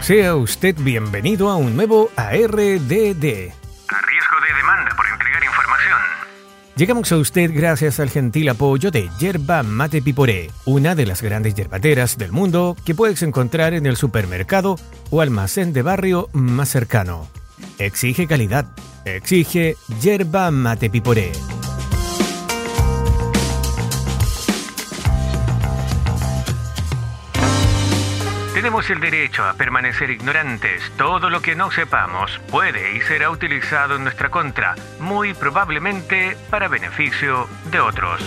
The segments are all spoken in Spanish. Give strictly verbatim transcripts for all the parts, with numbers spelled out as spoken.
Sea usted bienvenido a un nuevo A R D D. A riesgo de demanda por entregar información. Llegamos a usted gracias al gentil apoyo de Yerba Mate Piporé, una de las grandes yerbateras del mundo que puedes encontrar en el supermercado o almacén de barrio más cercano. Exige calidad. Exige Yerba Mate Piporé. Tenemos el derecho a permanecer ignorantes. Todo lo que no sepamos puede y será utilizado en nuestra contra, muy probablemente para beneficio de otros.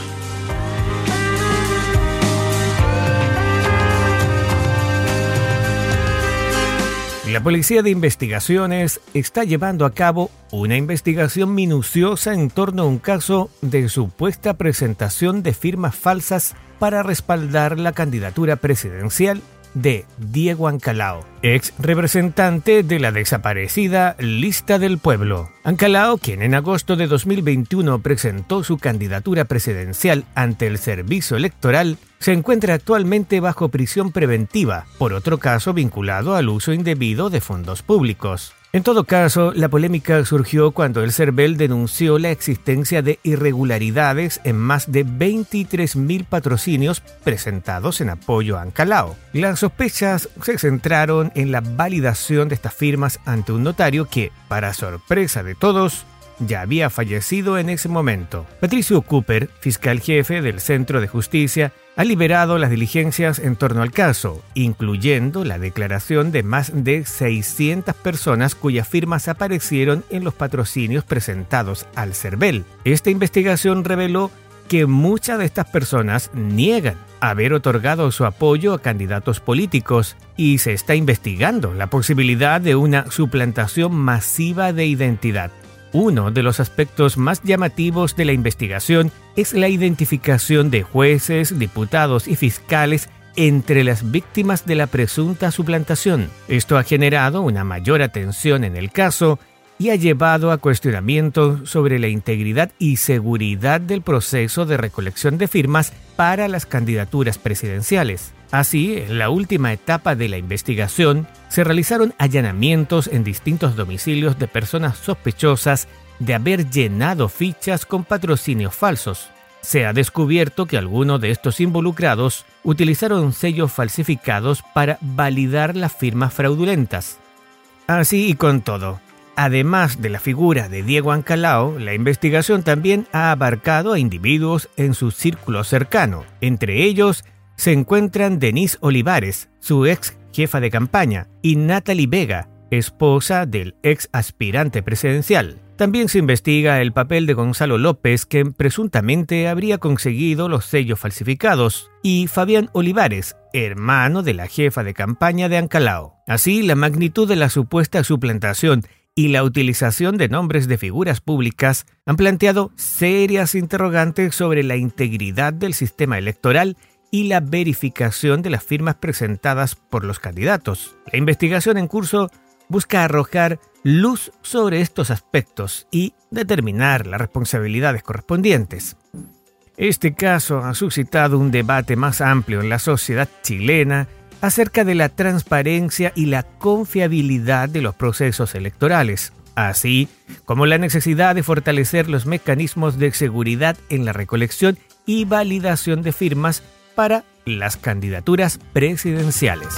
La Policía de Investigaciones está llevando a cabo una investigación minuciosa en torno a un caso de supuesta presentación de firmas falsas para respaldar la candidatura presidencial de Diego Ancalao, ex representante de la desaparecida Lista del Pueblo. Ancalao, quien en agosto de dos mil veintiuno presentó su candidatura presidencial ante el Servicio Electoral, se encuentra actualmente bajo prisión preventiva por otro caso vinculado al uso indebido de fondos públicos. En todo caso, la polémica surgió cuando el CERVEL denunció la existencia de irregularidades en más de veintitrés mil patrocinios presentados en apoyo a Ancalao. Las sospechas se centraron en la validación de estas firmas ante un notario que, para sorpresa de todos, ya había fallecido en ese momento. Patricio Cooper, fiscal jefe del Centro de Justicia, ha liberado las diligencias en torno al caso, incluyendo la declaración de más de seiscientas personas cuyas firmas aparecieron en los patrocinios presentados al CERVEL. Esta investigación reveló que muchas de estas personas niegan haber otorgado su apoyo a candidatos políticos y se está investigando la posibilidad de una suplantación masiva de identidad. Uno de los aspectos más llamativos de la investigación es la identificación de jueces, diputados y fiscales entre las víctimas de la presunta suplantación. Esto ha generado una mayor atención en el caso y ha llevado a cuestionamientos sobre la integridad y seguridad del proceso de recolección de firmas para las candidaturas presidenciales. Así, en la última etapa de la investigación, se realizaron allanamientos en distintos domicilios de personas sospechosas de haber llenado fichas con patrocinios falsos. Se ha descubierto que algunos de estos involucrados utilizaron sellos falsificados para validar las firmas fraudulentas. Así y con todo, además de la figura de Diego Ancalao, la investigación también ha abarcado a individuos en su círculo cercano. Entre ellos se encuentran Denise Olivares, su ex jefa de campaña, y Natalie Vega, esposa del ex aspirante presidencial. También se investiga el papel de Gonzalo López, que presuntamente habría conseguido los sellos falsificados, y Fabián Olivares, hermano de la jefa de campaña de Ancalao. Así, la magnitud de la supuesta suplantación y la utilización de nombres de figuras públicas han planteado serias interrogantes sobre la integridad del sistema electoral y la verificación de las firmas presentadas por los candidatos. La investigación en curso busca arrojar luz sobre estos aspectos y determinar las responsabilidades correspondientes. Este caso ha suscitado un debate más amplio en la sociedad chilena acerca de la transparencia y la confiabilidad de los procesos electorales, así como la necesidad de fortalecer los mecanismos de seguridad en la recolección y validación de firmas para las candidaturas presidenciales.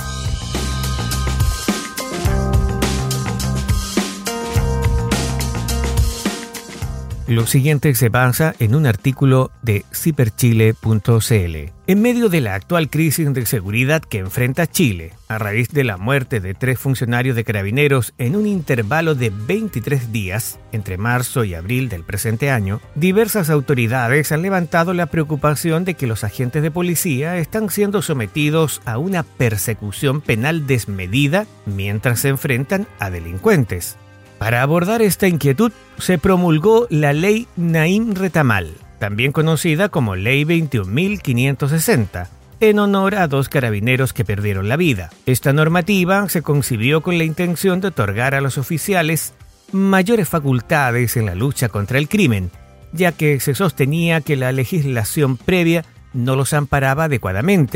Lo siguiente se basa en un artículo de ciperchile punto c l. En medio de la actual crisis de seguridad que enfrenta Chile, a raíz de la muerte de tres funcionarios de Carabineros en un intervalo de veintitrés días, entre marzo y abril del presente año, diversas autoridades han levantado la preocupación de que los agentes de policía están siendo sometidos a una persecución penal desmedida mientras se enfrentan a delincuentes. Para abordar esta inquietud, se promulgó la Ley Naim Retamal, también conocida como Ley veintiún mil quinientos sesenta, en honor a dos carabineros que perdieron la vida. Esta normativa se concibió con la intención de otorgar a los oficiales mayores facultades en la lucha contra el crimen, ya que se sostenía que la legislación previa no los amparaba adecuadamente,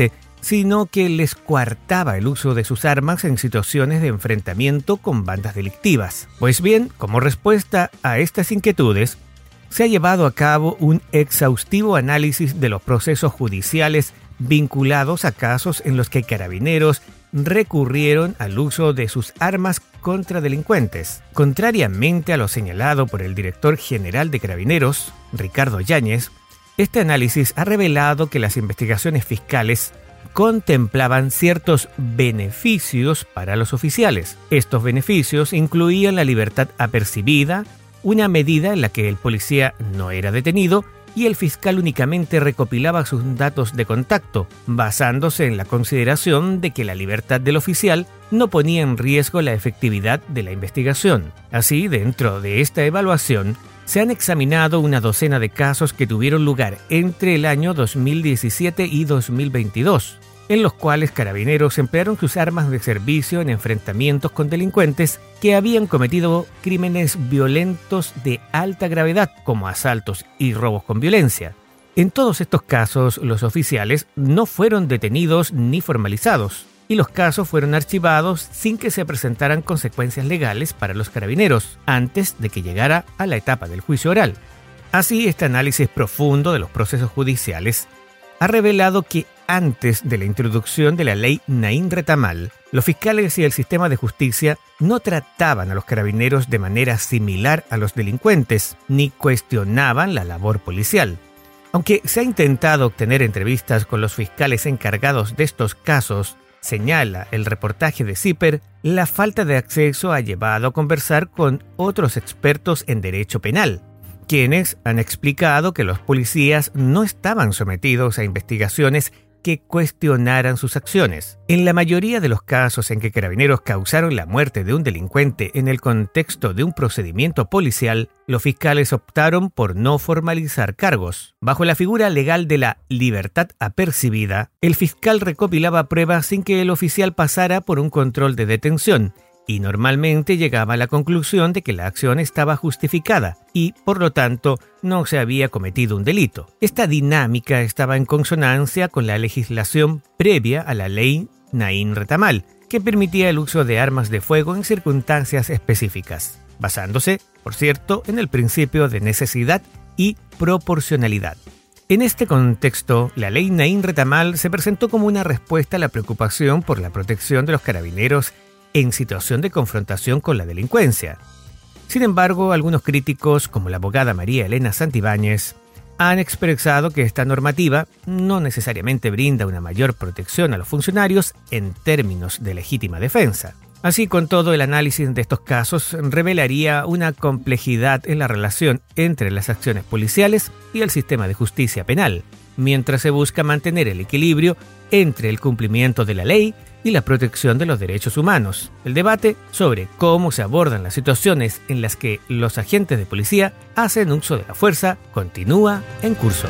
sino que les coartaba el uso de sus armas en situaciones de enfrentamiento con bandas delictivas. Pues bien, como respuesta a estas inquietudes, se ha llevado a cabo un exhaustivo análisis de los procesos judiciales vinculados a casos en los que carabineros recurrieron al uso de sus armas contra delincuentes. Contrariamente a lo señalado por el director general de Carabineros, Ricardo Yáñez, este análisis ha revelado que las investigaciones fiscales contemplaban ciertos beneficios para los oficiales. Estos beneficios incluían la libertad apercibida, una medida en la que el policía no era detenido y el fiscal únicamente recopilaba sus datos de contacto, basándose en la consideración de que la libertad del oficial no ponía en riesgo la efectividad de la investigación. Así, dentro de esta evaluación, se han examinado una docena de casos que tuvieron lugar entre el año dos mil diecisiete y dos mil veintidós, en los cuales carabineros emplearon sus armas de servicio en enfrentamientos con delincuentes que habían cometido crímenes violentos de alta gravedad, como asaltos y robos con violencia. En todos estos casos, los oficiales no fueron detenidos ni formalizados, y los casos fueron archivados sin que se presentaran consecuencias legales para los carabineros, antes de que llegara a la etapa del juicio oral. Así, este análisis profundo de los procesos judiciales ha revelado que antes de la introducción de la ley Naín Retamal, los fiscales y el sistema de justicia no trataban a los carabineros de manera similar a los delincuentes, ni cuestionaban la labor policial. Aunque se ha intentado obtener entrevistas con los fiscales encargados de estos casos, señala el reportaje de CIPER, la falta de acceso ha llevado a conversar con otros expertos en derecho penal, quienes han explicado que los policías no estaban sometidos a investigaciones que cuestionaran sus acciones. En la mayoría de los casos en que carabineros causaron la muerte de un delincuente en el contexto de un procedimiento policial, los fiscales optaron por no formalizar cargos. Bajo la figura legal de la libertad apercibida, el fiscal recopilaba pruebas sin que el oficial pasara por un control de detención, y normalmente llegaba a la conclusión de que la acción estaba justificada y, por lo tanto, no se había cometido un delito. Esta dinámica estaba en consonancia con la legislación previa a la ley Naín Retamal, que permitía el uso de armas de fuego en circunstancias específicas, basándose, por cierto, en el principio de necesidad y proporcionalidad. En este contexto, la ley Naín Retamal se presentó como una respuesta a la preocupación por la protección de los carabineros en situación de confrontación con la delincuencia. Sin embargo, algunos críticos, como la abogada María Elena Santibáñez, han expresado que esta normativa no necesariamente brinda una mayor protección a los funcionarios en términos de legítima defensa. Así, con todo, el análisis de estos casos revelaría una complejidad en la relación entre las acciones policiales y el sistema de justicia penal, mientras se busca mantener el equilibrio entre el cumplimiento de la ley y la protección de los derechos humanos. El debate sobre cómo se abordan las situaciones en las que los agentes de policía hacen uso de la fuerza continúa en curso.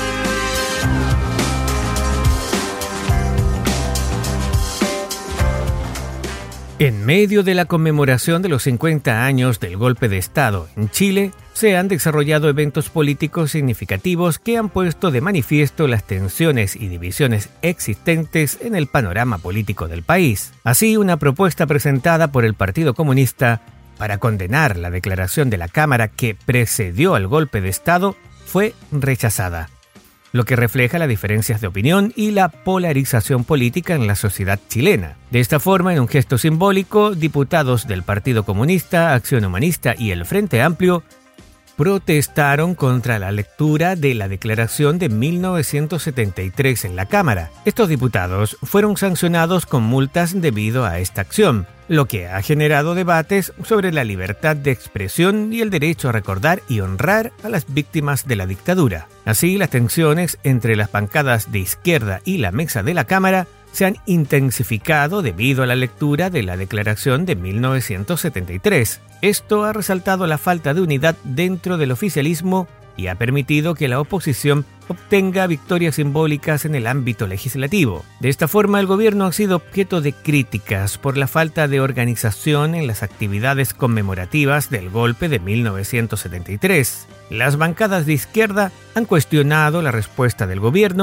En medio de la conmemoración de los cincuenta años del golpe de Estado en Chile, se han desarrollado eventos políticos significativos que han puesto de manifiesto las tensiones y divisiones existentes en el panorama político del país. Así, una propuesta presentada por el Partido Comunista para condenar la declaración de la Cámara que precedió al golpe de Estado fue rechazada, lo que refleja las diferencias de opinión y la polarización política en la sociedad chilena. De esta forma, en un gesto simbólico, diputados del Partido Comunista, Acción Humanista y el Frente Amplio protestaron contra la lectura de la Declaración de mil novecientos setenta y tres en la Cámara. Estos diputados fueron sancionados con multas debido a esta acción, lo que ha generado debates sobre la libertad de expresión y el derecho a recordar y honrar a las víctimas de la dictadura. Así, las tensiones entre las bancadas de izquierda y la mesa de la Cámara se han intensificado debido a la lectura de la Declaración de mil novecientos setenta y tres. Esto ha resaltado la falta de unidad dentro del oficialismo y ha permitido que la oposición obtenga victorias simbólicas en el ámbito legislativo. De esta forma, el gobierno ha sido objeto de críticas por la falta de organización en las actividades conmemorativas del golpe de mil novecientos setenta y tres. Las bancadas de izquierda han cuestionado la respuesta del gobierno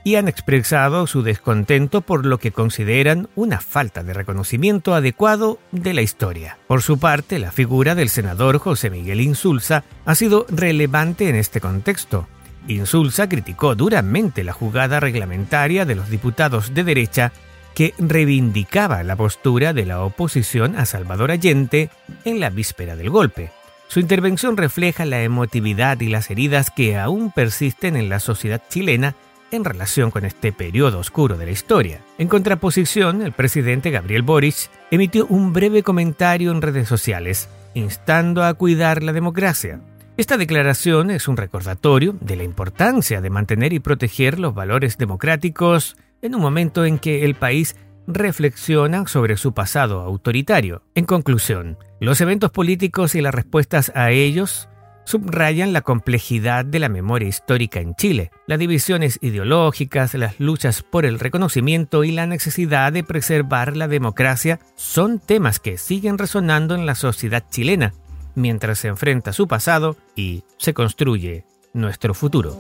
y han expresado su descontento por lo que consideran una falta de reconocimiento adecuado de la historia. Por su parte, la figura del senador José Miguel Insulza ha sido relevante en este contexto. Insulza criticó duramente la jugada reglamentaria de los diputados de derecha que reivindicaba la postura de la oposición a Salvador Allende en la víspera del golpe. Su intervención refleja la emotividad y las heridas que aún persisten en la sociedad chilena en relación con este periodo oscuro de la historia. En contraposición, el presidente Gabriel Boric emitió un breve comentario en redes sociales, instando a cuidar la democracia. Esta declaración es un recordatorio de la importancia de mantener y proteger los valores democráticos en un momento en que el país reflexiona sobre su pasado autoritario. En conclusión, los eventos políticos y las respuestas a ellos subrayan la complejidad de la memoria histórica en Chile, las divisiones ideológicas, las luchas por el reconocimiento y la necesidad de preservar la democracia son temas que siguen resonando en la sociedad chilena, mientras se enfrenta su pasado y se construye nuestro futuro.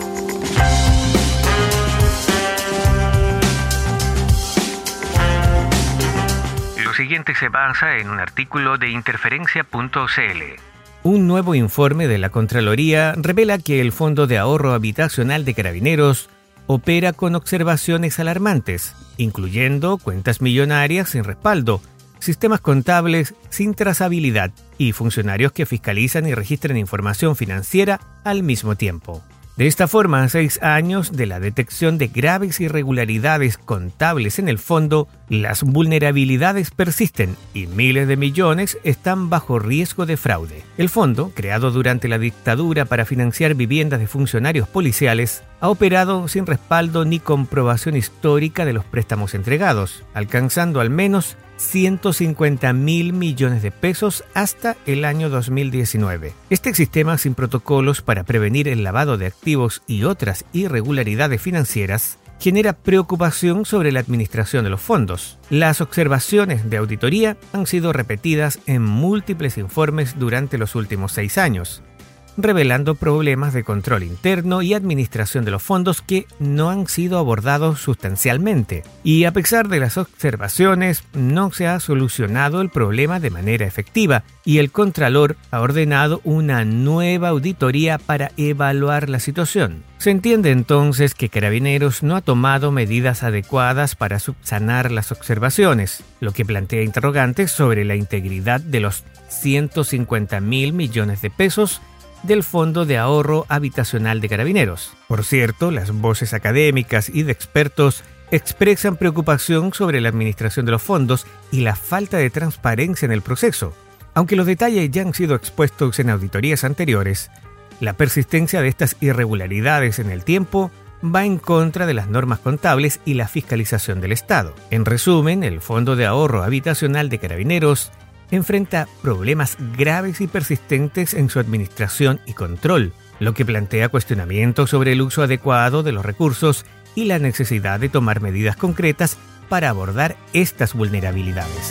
Lo siguiente se basa en un artículo de interferencia punto c l. Un nuevo informe de la Contraloría revela que el Fondo de Ahorro Habitacional de Carabineros opera con observaciones alarmantes, incluyendo cuentas millonarias sin respaldo, sistemas contables sin trazabilidad y funcionarios que fiscalizan y registran información financiera al mismo tiempo. De esta forma, a seis años de la detección de graves irregularidades contables en el fondo, las vulnerabilidades persisten y miles de millones están bajo riesgo de fraude. El fondo, creado durante la dictadura para financiar viviendas de funcionarios policiales, ha operado sin respaldo ni comprobación histórica de los préstamos entregados, alcanzando al menos ciento cincuenta mil millones de pesos hasta el año dos mil diecinueve. Este sistema sin protocolos para prevenir el lavado de activos y otras irregularidades financieras genera preocupación sobre la administración de los fondos. Las observaciones de auditoría han sido repetidas en múltiples informes durante los últimos seis años, revelando problemas de control interno y administración de los fondos que no han sido abordados sustancialmente. Y a pesar de las observaciones, no se ha solucionado el problema de manera efectiva y el Contralor ha ordenado una nueva auditoría para evaluar la situación. Se entiende entonces que Carabineros no ha tomado medidas adecuadas para subsanar las observaciones, lo que plantea interrogantes sobre la integridad de los ciento cincuenta mil millones de pesos del Fondo de Ahorro Habitacional de Carabineros. Por cierto, las voces académicas y de expertos expresan preocupación sobre la administración de los fondos y la falta de transparencia en el proceso. Aunque los detalles ya han sido expuestos en auditorías anteriores, la persistencia de estas irregularidades en el tiempo va en contra de las normas contables y la fiscalización del Estado. En resumen, el Fondo de Ahorro Habitacional de Carabineros enfrenta problemas graves y persistentes en su administración y control, lo que plantea cuestionamientos sobre el uso adecuado de los recursos y la necesidad de tomar medidas concretas para abordar estas vulnerabilidades.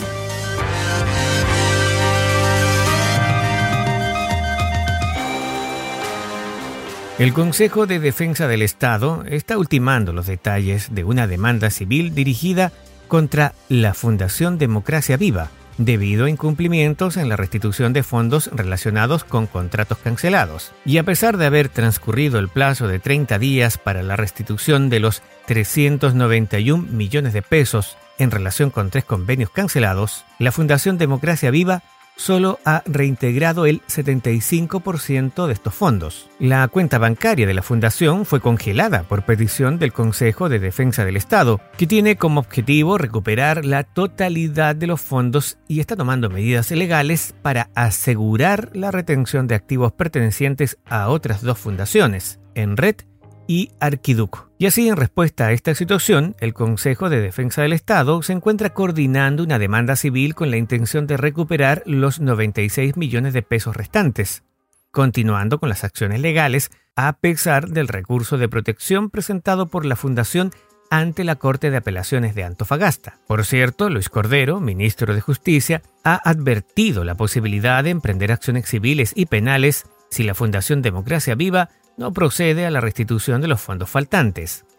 El Consejo de Defensa del Estado está ultimando los detalles de una demanda civil dirigida contra la Fundación Democracia Viva, debido a incumplimientos en la restitución de fondos relacionados con contratos cancelados. Y a pesar de haber transcurrido el plazo de treinta días para la restitución de los trescientos noventa y un millones de pesos en relación con tres convenios cancelados, la Fundación Democracia Viva solo ha reintegrado el setenta y cinco por ciento de estos fondos. La cuenta bancaria de la fundación fue congelada por petición del Consejo de Defensa del Estado, que tiene como objetivo recuperar la totalidad de los fondos y está tomando medidas legales para asegurar la retención de activos pertenecientes a otras dos fundaciones, Enred y Arquiduc. Y así, en respuesta a esta situación, el Consejo de Defensa del Estado se encuentra coordinando una demanda civil con la intención de recuperar los noventa y seis millones de pesos restantes, continuando con las acciones legales a pesar del recurso de protección presentado por la Fundación ante la Corte de Apelaciones de Antofagasta. Por cierto, Luis Cordero, ministro de Justicia, ha advertido la posibilidad de emprender acciones civiles y penales si la Fundación Democracia Viva no procede a la restitución de los fondos faltantes.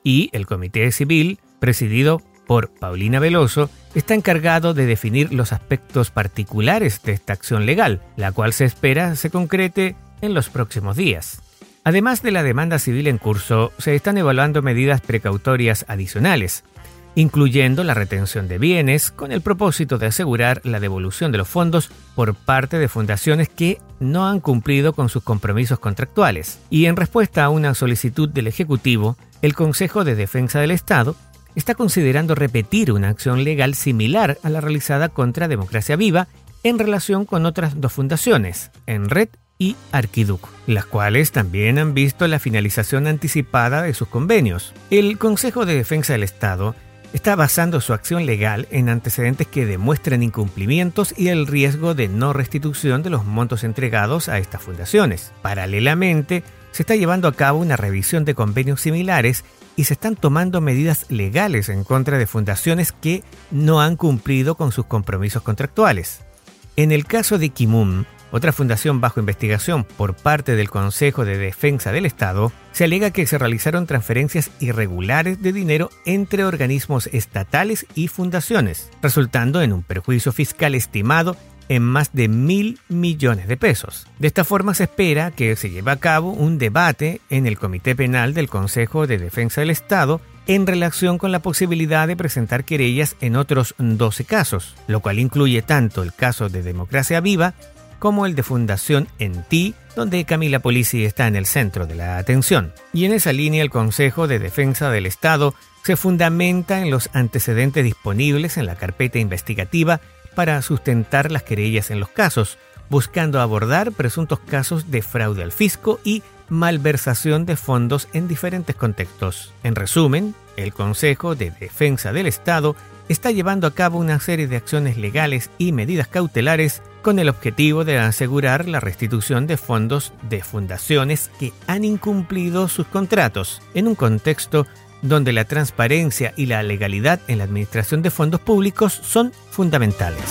y el Comité Civil, presidido por Paulina Veloso, está encargado de definir los aspectos particulares de esta acción legal, la cual se espera se concrete en los próximos días. Además de la demanda civil en curso, se están evaluando medidas precautorias adicionales, incluyendo la retención de bienes, con el propósito de asegurar la devolución de los fondos por parte de fundaciones que no han cumplido con sus compromisos contractuales. Y en respuesta a una solicitud del Ejecutivo, el Consejo de Defensa del Estado está considerando repetir una acción legal similar a la realizada contra Democracia Viva en relación con otras dos fundaciones, Enred y Arquiduc, las cuales también han visto la finalización anticipada de sus convenios. El Consejo de Defensa del Estado está basando su acción legal en antecedentes que demuestran incumplimientos y el riesgo de no restitución de los montos entregados a estas fundaciones. Paralelamente, se está llevando a cabo una revisión de convenios similares y se están tomando medidas legales en contra de fundaciones que no han cumplido con sus compromisos contractuales. En el caso de Kimum, otra fundación bajo investigación por parte del Consejo de Defensa del Estado, se alega que se realizaron transferencias irregulares de dinero entre organismos estatales y fundaciones, resultando en un perjuicio fiscal estimado en más de mil millones de pesos. De esta forma se espera que se lleve a cabo un debate en el Comité Penal del Consejo de Defensa del Estado en relación con la posibilidad de presentar querellas en otros doce casos, lo cual incluye tanto el caso de Democracia Viva como el de Fundación En Ti, donde Camila Polisi está en el centro de la atención. Y en esa línea el Consejo de Defensa del Estado se fundamenta en los antecedentes disponibles en la carpeta investigativa para sustentar las querellas en los casos, buscando abordar presuntos casos de fraude al fisco y malversación de fondos en diferentes contextos. En resumen, el Consejo de Defensa del Estado está llevando a cabo una serie de acciones legales y medidas cautelares con el objetivo de asegurar la restitución de fondos de fundaciones que han incumplido sus contratos, en un contexto donde la transparencia y la legalidad en la administración de fondos públicos son fundamentales.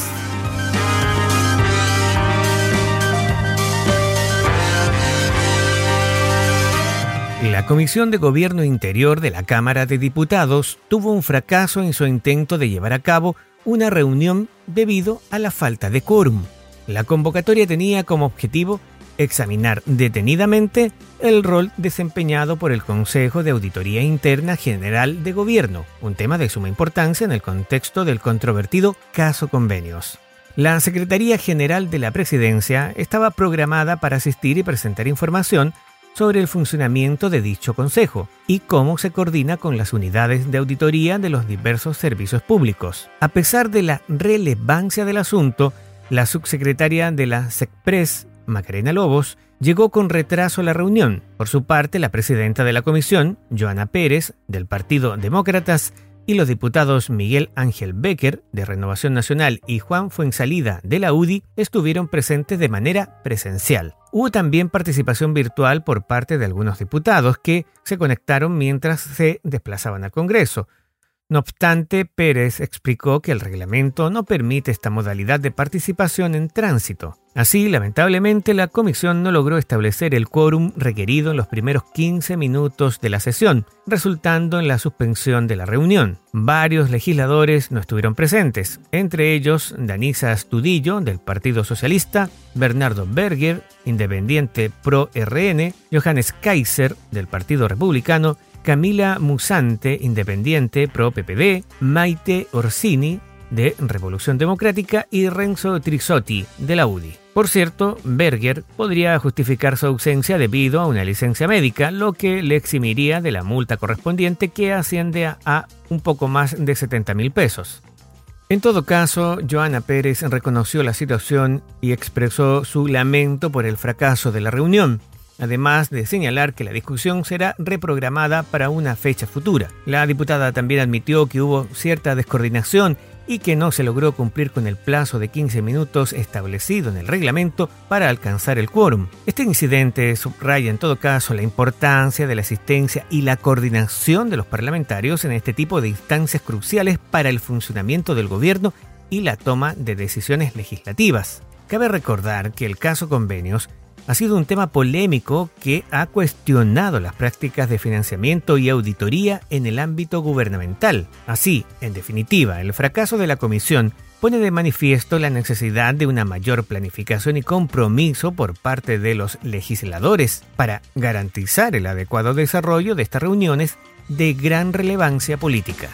La Comisión de Gobierno Interior de la Cámara de Diputados tuvo un fracaso en su intento de llevar a cabo una reunión debido a la falta de quórum. La convocatoria tenía como objetivo examinar detenidamente el rol desempeñado por el Consejo de Auditoría Interna General de Gobierno, un tema de suma importancia en el contexto del controvertido caso Convenios. La Secretaría General de la Presidencia estaba programada para asistir y presentar información sobre el funcionamiento de dicho consejo y cómo se coordina con las unidades de auditoría de los diversos servicios públicos. A pesar de la relevancia del asunto, la subsecretaria de la SECPRES, Macarena Lobos, llegó con retraso a la reunión. Por su parte, la presidenta de la comisión, Joana Pérez, del Partido Demócratas, y los diputados Miguel Ángel Becker, de Renovación Nacional, y Juan Fuenzalida, de la U D I, estuvieron presentes de manera presencial. Hubo también participación virtual por parte de algunos diputados que se conectaron mientras se desplazaban al Congreso. No obstante, Pérez explicó que el reglamento no permite esta modalidad de participación en tránsito. Así, lamentablemente, la comisión no logró establecer el quórum requerido en los primeros quince minutos de la sesión, resultando en la suspensión de la reunión. Varios legisladores no estuvieron presentes, entre ellos Danisa Astudillo, del Partido Socialista, Bernardo Berger, independiente pro R N, Johannes Kaiser, del Partido Republicano, Camila Musante, independiente pro P P D, Maite Orsini, de Revolución Democrática, y Renzo Trisotti, de la U D I. Por cierto, Berger podría justificar su ausencia debido a una licencia médica, lo que le eximiría de la multa correspondiente, que asciende a, a un poco más de setenta mil pesos. En todo caso, Joana Pérez reconoció la situación y expresó su lamento por el fracaso de la reunión, además de señalar que la discusión será reprogramada para una fecha futura. La diputada también admitió que hubo cierta descoordinación y que no se logró cumplir con el plazo de quince minutos establecido en el reglamento para alcanzar el quórum. Este incidente subraya en todo caso la importancia de la asistencia y la coordinación de los parlamentarios en este tipo de instancias cruciales para el funcionamiento del gobierno y la toma de decisiones legislativas. Cabe recordar que el caso Convenios ha sido un tema polémico que ha cuestionado las prácticas de financiamiento y auditoría en el ámbito gubernamental. Así, en definitiva, el fracaso de la comisión pone de manifiesto la necesidad de una mayor planificación y compromiso por parte de los legisladores para garantizar el adecuado desarrollo de estas reuniones de gran relevancia política.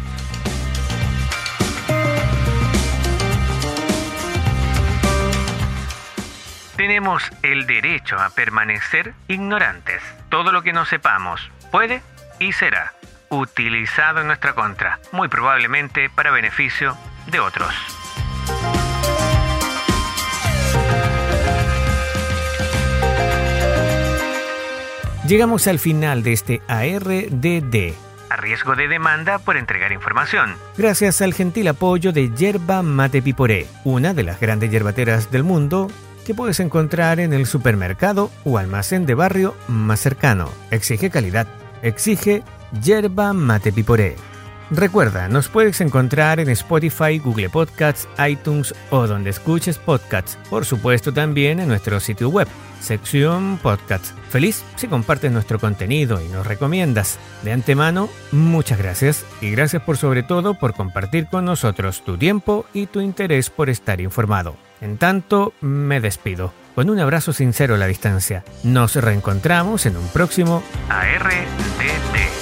Tenemos el derecho a permanecer ignorantes. Todo lo que no sepamos puede y será utilizado en nuestra contra, muy probablemente para beneficio de otros. Llegamos al final de este A R D D. A riesgo de demanda por entregar información. Gracias al gentil apoyo de Yerba Mate Piporé, una de las grandes yerbateras del mundo, que puedes encontrar en el supermercado o almacén de barrio más cercano. Exige calidad. Exige Yerba Mate Piporé. Recuerda, nos puedes encontrar en Spotify, Google Podcasts, iTunes o donde escuches podcasts. Por supuesto también en nuestro sitio web, sección podcasts. Feliz si compartes nuestro contenido y nos recomiendas. De antemano, muchas gracias y gracias por sobre todo por compartir con nosotros tu tiempo y tu interés por estar informado. En tanto, me despido. Con un abrazo sincero a la distancia. Nos reencontramos en un próximo A R D D.